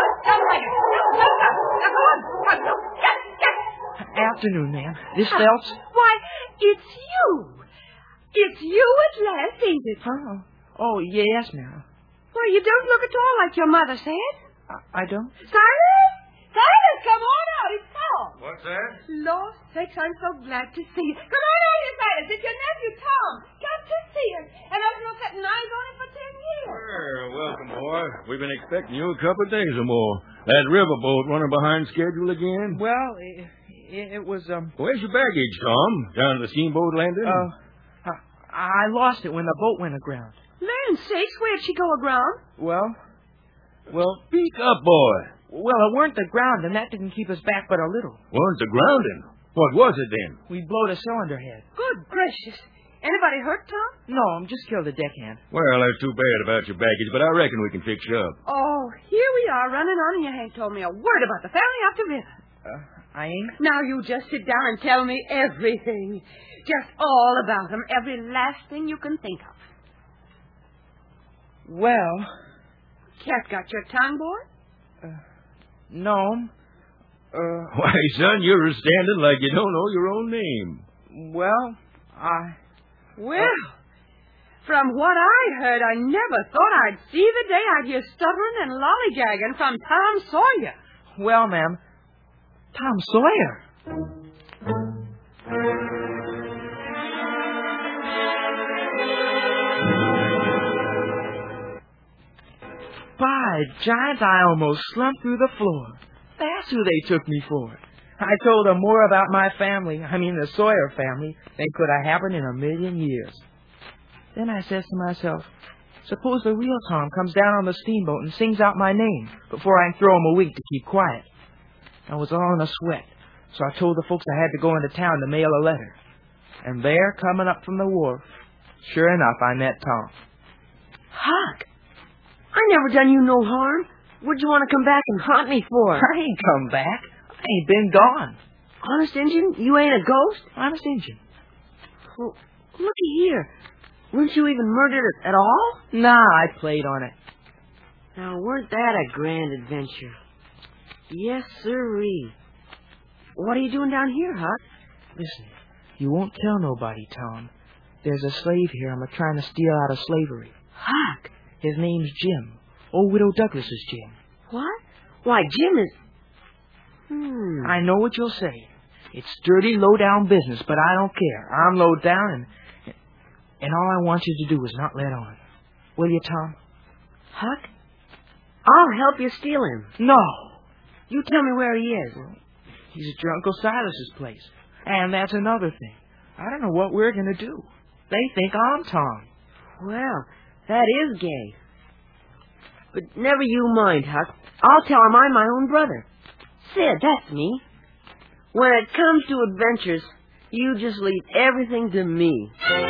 Afternoon, ma'am. This Phelps? Why, it's you! It's you at last, ain't it? Oh, oh yes, ma'am. Why, you don't look at all like your mother said. I, I don't? Silas! Silas, come on out. It's Tom. What's that? Lord sakes, I'm so glad to see you. Come on out here, Silas. It's your nephew, Tom. Got to see him. And I've been setting eyes on him for ten years. Well, welcome, boy. We've been expecting you a couple of days or more. That riverboat running behind schedule again? Well, it, it, it was, um... Where's your baggage, Tom? Down at the steamboat landing? Uh, I, I lost it when the boat went aground. Land sakes, where'd she go aground? Well, well... Speak up, boy. Well, it weren't the ground, and that didn't keep us back but a little. Weren't the grounding? What was it then? We blowed a cylinder head. Good gracious. Anybody hurt, Tom? No, I'm just killed a deckhand. Well, that's too bad about your baggage, but I reckon we can fix you up. Oh, here we are running on, and you ain't told me a word about the family out the river. Uh, I ain't? Now you just sit down and tell me everything. Just all about them, every last thing you can think of. Well... Cat got your tongue, boy? Uh, no. Uh, Why, son, you're standing like you don't know your own name. Well, I... Well, From what I heard, I never thought I'd see the day I'd hear stuttering and lollygagging from Tom Sawyer. Well, ma'am, Tom Sawyer. By giants, I almost slumped through the floor. That's who they took me for. I told them more about my family, I mean the Sawyer family, than could have happened in a million years. Then I says to myself, suppose the real Tom comes down on the steamboat and sings out my name before I can throw him a wink to keep quiet. I was all in a sweat, so I told the folks I had to go into town to mail a letter. And there, coming up from the wharf, sure enough, I met Tom. Huck, I never done you no harm. What'd you want to come back and haunt me for? I ain't come back. I ain't been gone. Honest Injun, you ain't a ghost? Honest Injun. Well, looky here. Weren't you even murdered at all? Nah, I played on it. Now, weren't that a grand adventure? Yes, sirree. What are you doing down here, Huck? Listen, you won't tell nobody, Tom. There's a slave here I'm a-trying to steal out of slavery. Huck! His name's Jim. Old Widow Douglas's Jim. What? Why, Jim is... Hmm. I know what you'll say. It's dirty, low-down business, but I don't care. I'm low down, and and all I want you to do is not let on. Will you, Tom? Huck, I'll help you steal him. No. You tell me where he is. Well, he's at your Uncle Silas's place. And that's another thing. I don't know what we're going to do. They think I'm Tom. Well, that is gay. But never you mind, Huck. I'll tell him I'm my own brother. Sid, that's me. When it comes to adventures, you just leave everything to me.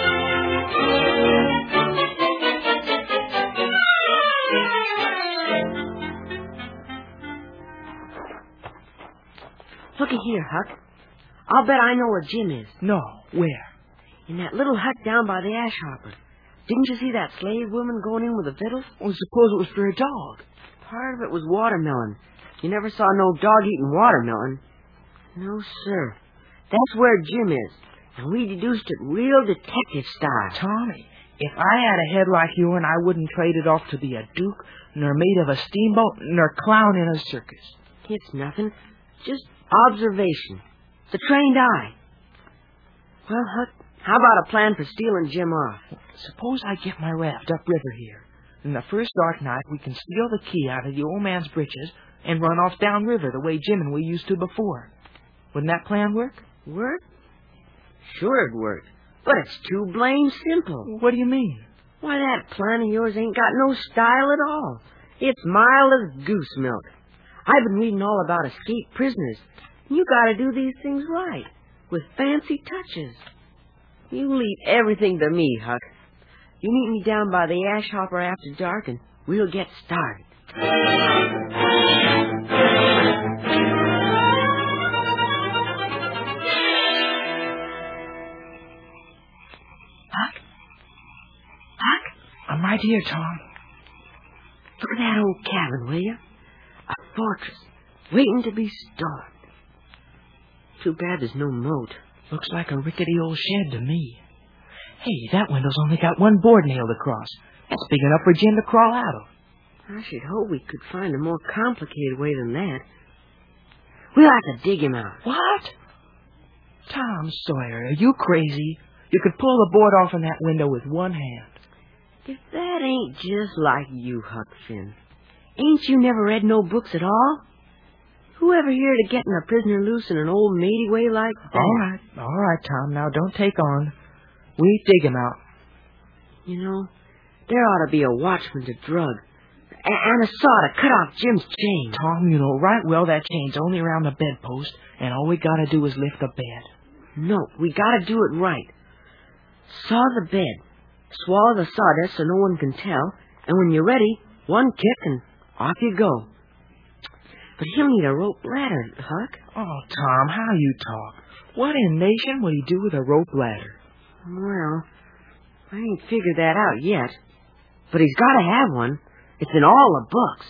Looky here, Huck. I'll bet I know where Jim is. No, where? In that little hut down by the ash hopper. Didn't you see that slave woman going in with the victuals? Well, suppose it was for a dog. Part of it was watermelon. You never saw no dog eating watermelon. No, sir. That's where Jim is. And we deduced it real detective style. Tommy, if I had a head like yourn, I wouldn't trade it off to be a duke, nor mate of a steamboat, nor clown in a circus. It's nothing. Just observation. The trained eye. Well, Huck, how about a plan for stealing Jim off? Suppose I get my raft upriver here. In the first dark night, we can steal the key out of the old man's breeches and run off downriver the way Jim and we used to before. Wouldn't that plan work? Work? Sure it'd work. But it's too blame simple. What do you mean? Why, that plan of yours ain't got no style at all. It's mild as goose milk. I've been reading all about escaped prisoners. You gotta do these things right, with fancy touches. You leave everything to me, Huck. You meet me down by the ash hopper after dark, and we'll get started. Huck? Huck? I'm right here, Tom. Look at that old cabin, will you? A fortress, waiting to be stormed. Too bad there's no moat. Looks like a rickety old shed to me. Hey, that window's only got one board nailed across. That's big enough for Jim to crawl out of. I should hope we could find a more complicated way than that. We'll have to dig him out. What? Tom Sawyer, are you crazy? You could pull the board off in that window with one hand. If that ain't just like you, Huck Finn. Ain't you never read no books at all? Whoever here to getting a prisoner loose in an old matey way like that? All right, all right, Tom. Now don't take on. We dig him out. You know, there ought to be a watchman to drug. And a saw to cut off Jim's chain. Tom, you know right well that chain's only around the bedpost, and all we gotta do is lift the bed. No, we gotta do it right. Saw the bed. Swallow the sawdust so no one can tell. And when you're ready, one kick and off you go. But he'll need a rope ladder, Huck. Oh, Tom, how you talk. What in nation would he do with a rope ladder? Well, I ain't figured that out yet. But he's gotta have one. It's in all the books.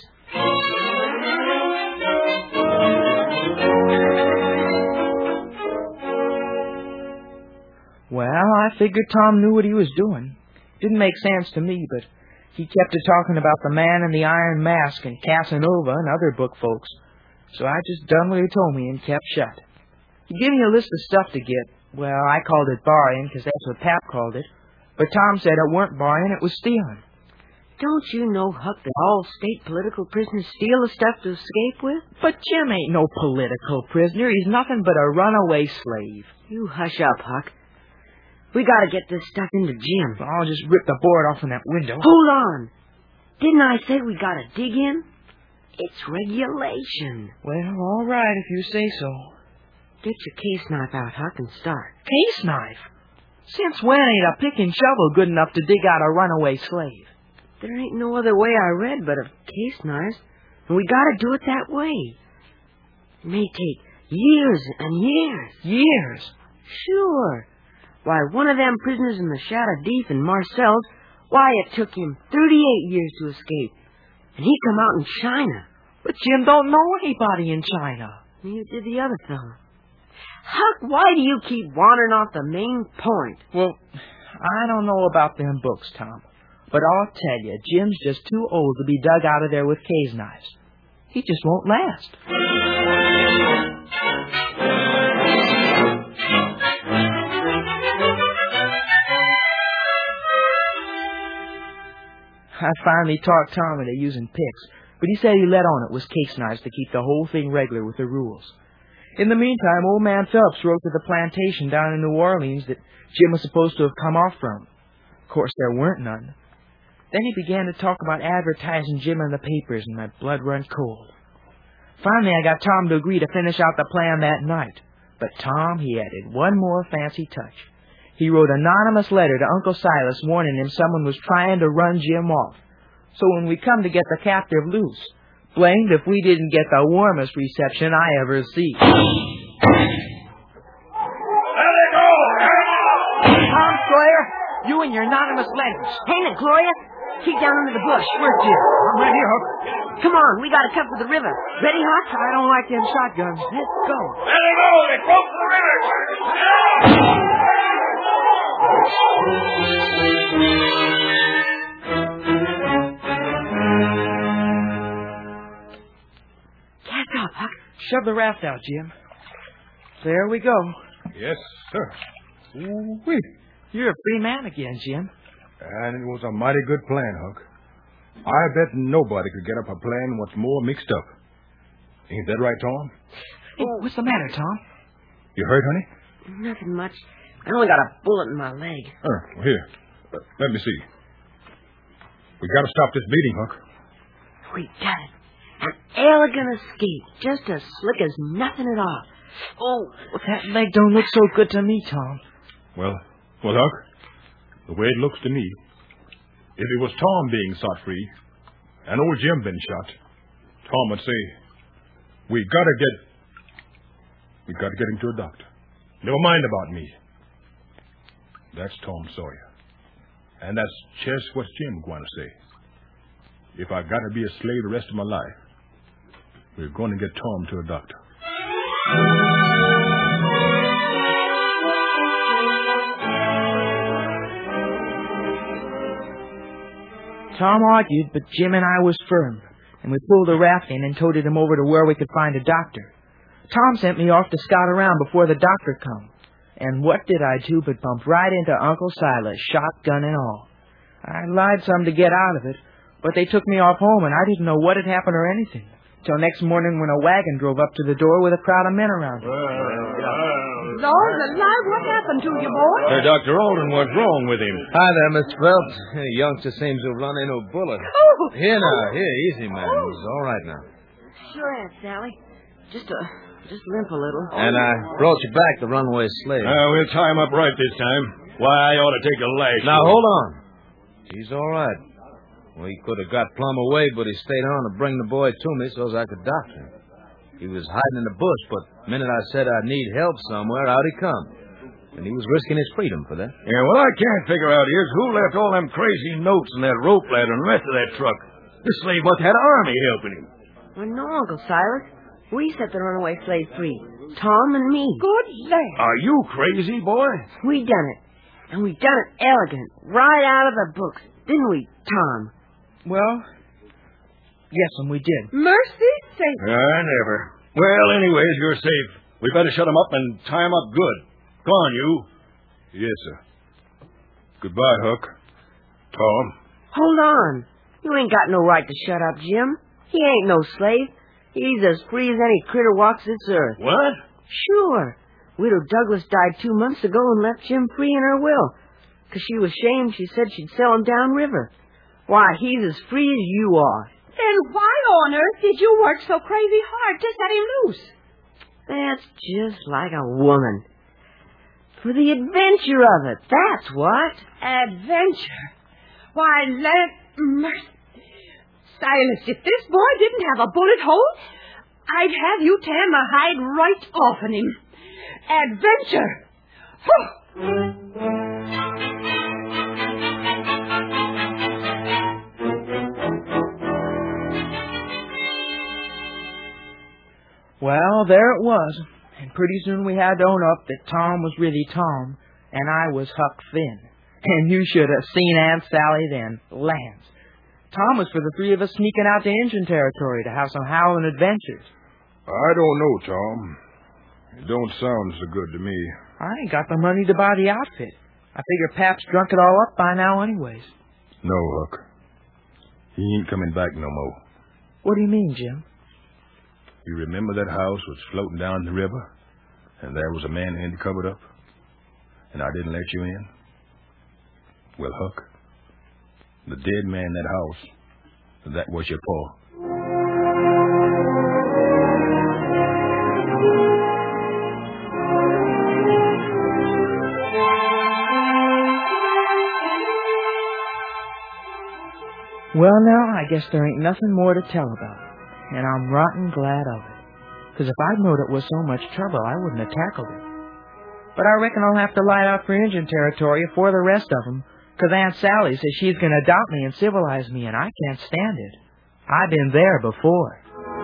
Well, I figured Tom knew what he was doing. Didn't make sense to me, but he kept a talking about the man in the iron mask and Casanova and other book folks. So I just done what he told me and kept shut. He gave me a list of stuff to get. Well, I called it borrowing, because that's what Pap called it. But Tom said it weren't borrowing, it was stealing. Don't you know, Huck, that all state political prisoners steal the stuff to escape with? But Jim ain't no political prisoner. He's nothing but a runaway slave. You hush up, Huck. We gotta get this stuff into Jim. I'll just rip the board off from that window. Hold on. Didn't I say we gotta dig in? It's regulation. Well, all right, if you say so. Get your case knife out, Huck, and start. Case knife? Since when ain't a pick and shovel good enough to dig out a runaway slave? There ain't no other way I read but of case knives, and we gotta do it that way. It may take years and years. Years? Sure. Why, one of them prisoners in the Shadow Deep in Marcel's, why, it took him thirty-eight years to escape. And he come out in China. But Jim don't know anybody in China. Neither did the other fellow. Huck, why do you keep wandering off the main point? Well, I don't know about them books, Tom. But I'll tell you, Jim's just too old to be dug out of there with case knives. He just won't last. I finally talked Tom into using picks, but he said he let on it was case knives to keep the whole thing regular with the rules. In the meantime, old man Phelps wrote to the plantation down in New Orleans that Jim was supposed to have come off from. Of course, there weren't none. Then he began to talk about advertising Jim in the papers, and my blood run cold. Finally, I got Tom to agree to finish out the plan that night. But Tom, he added one more fancy touch. He wrote an anonymous letter to Uncle Silas warning him someone was trying to run Jim off. So when we come to get the captive loose, blamed if we didn't get the warmest reception I ever see. Let it go! Tom Sawyer, you and your anonymous letters. Hang it, Gloria. Keep down under the bush. Where's Jim? I'm right here, Huck. Come on, we gotta cut for the river. Ready, Huck? I don't like them shotguns. Let's go. Let it go! They broke the river! Catch up, Huck. Shove the raft out, Jim. There we go. Yes, sir. Ooh-wee. You're a free man again, Jim. And it was a mighty good plan, Huck. I bet nobody could get up a plan what's more mixed up. Ain't that right, Tom? Hey, what's the matter, Tom? You hurt, honey? Nothing much. I only got a bullet in my leg. Oh, well, here. Uh, let me see. We gotta stop this bleeding, Huck. We got it. An elegant escape. Just as slick as nothing at all. Oh, that leg don't look so good to me, Tom. Well, well, Huck, the way it looks to me, if it was Tom being shot free, and old Jim been shot, Tom would say, we gotta get, we gotta get him to a doctor. Never mind about me. That's Tom Sawyer. And that's just what Jim going to say. If I gotta be a slave the rest of my life, we're going to get Tom to a doctor. Tom argued, but Jim and I was firm, and we pulled the raft in and toted him over to where we could find a doctor. Tom sent me off to scout around before the doctor come. And what did I do but bump right into Uncle Silas, shotgun and all. I lied some to get out of it, but they took me off home, and I didn't know what had happened or anything. Till next morning when a wagon drove up to the door with a crowd of men around it. Lord alive, what happened to you, boy? Hey, Doctor Alden, what's wrong with him? Hi there, Mister Phelps. The youngster seems to have run into a bullet. Oh! Here now, here, easy, man. He's all right now. Sure, Aunt Sally. Just a, just limp a little. And I brought you back the runaway slave. Uh, we'll tie him up right this time. Why, I ought to take a lash. Now, hold on. He's all right. Well, he could have got plumb away, but he stayed on to bring the boy to me so as I could doctor him. He was hiding in the bush, but the minute I said I'd need help somewhere, out he come. And he was risking his freedom for that. Yeah, what I can't figure out is who left all them crazy notes and that rope ladder and the rest of that truck. This slave must have had an army helping him. Well, no, Uncle Silas. We set the runaway slave free. Tom and me. Good land. Are you crazy, boy? We done it. And we done it elegant, right out of the books, didn't we, Tom? Well, yes, and we did. Mercy sake. I never. Well, anyways, you're safe. We better shut 'em up and tie 'em up good. Go on, you. Yes, sir. Goodbye, Huck. Tom. Hold on. You ain't got no right to shut up, Jim. He ain't no slave. He's as free as any critter walks this earth. What? Sure. Widow Douglas died two months ago and left Jim free in her will. 'Cause she was ashamed she said she'd sell him downriver. Why, he's as free as you are. Then why on earth did you work so crazy hard to set him loose? That's just like a woman. For the adventure of it, that's what. Adventure? Why, let mercy. Silas, if this boy didn't have a bullet hole, I'd have you tear the hide right off of him. Adventure! Whew. Well, there it was. And pretty soon we had to own up that Tom was really Tom, and I was Huck Finn. And you should have seen Aunt Sally then. Lands. Tom was for the three of us sneaking out to Indian territory to have some howling adventures. I don't know, Tom. It don't sound so good to me. I ain't got the money to buy the outfit. I figure Pap's drunk it all up by now anyways. No, Huck. He ain't coming back no more. What do you mean, Jim? You remember that house was floating down the river, and there was a man in it covered up, and I didn't let you in? Well, Huck, the dead man in that house, that was your pa. Well, now, I guess there ain't nothing more to tell about it. And I'm rotten glad of it. Because if I'd known it was so much trouble, I wouldn't have tackled it. But I reckon I'll have to light out for Indian territory for the rest of them. Because Aunt Sally says she's going to adopt me and civilize me, and I can't stand it. I've been there before.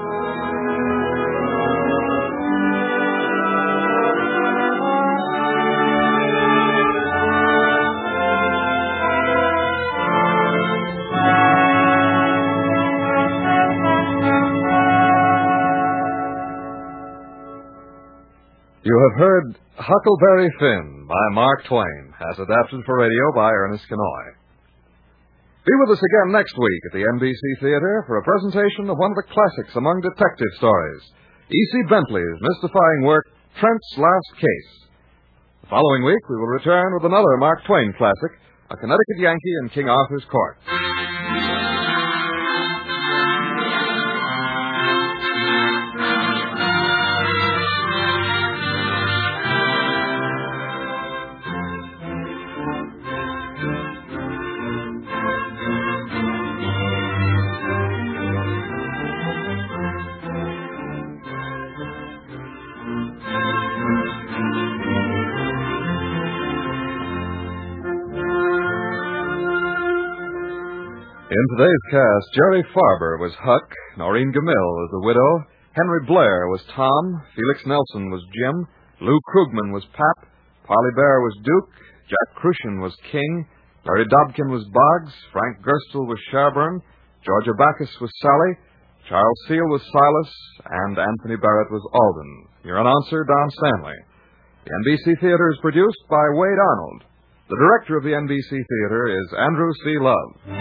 You have heard Huckleberry Finn by Mark Twain, as adapted for radio by Ernest Kenoy. Be with us again next week at the N B C Theater for a presentation of one of the classics among detective stories, E C Bentley's mystifying work, Trent's Last Case. The following week, we will return with another Mark Twain classic, A Connecticut Yankee in King Arthur's Court. In today's cast, Jerry Farber was Huck, Noreen Gamil was the widow, Henry Blair was Tom, Felix Nelson was Jim, Lou Krugman was Pap, Parley Bear was Duke, Jack Crucian was King, Larry Dobkin was Boggs, Frank Gerstle was Sherburne, Georgia Backus was Sally, Charles Seal was Silas, and Anthony Barrett was Alden. Your announcer, Don Stanley. The N B C Theater is produced by Wade Arnold. The director of the N B C Theater is Andrew C. Love.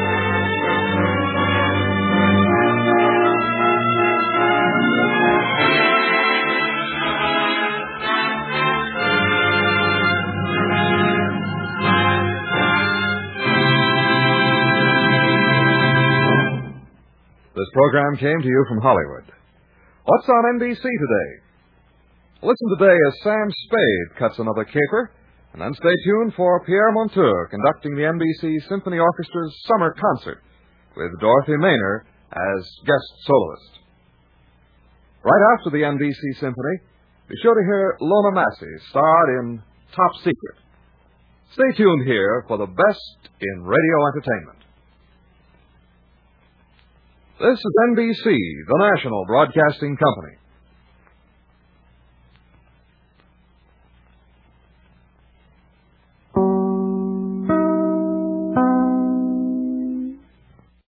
This program came to you from Hollywood. What's on N B C today? Listen today as Sam Spade cuts another caper, and then stay tuned for Pierre Montour conducting the N B C Symphony Orchestra's summer concert with Dorothy Maynor as guest soloist. Right after the N B C Symphony, be sure to hear Lona Massey starred in Top Secret. Stay tuned here for the best in radio entertainment. This is N B C, the national broadcasting company.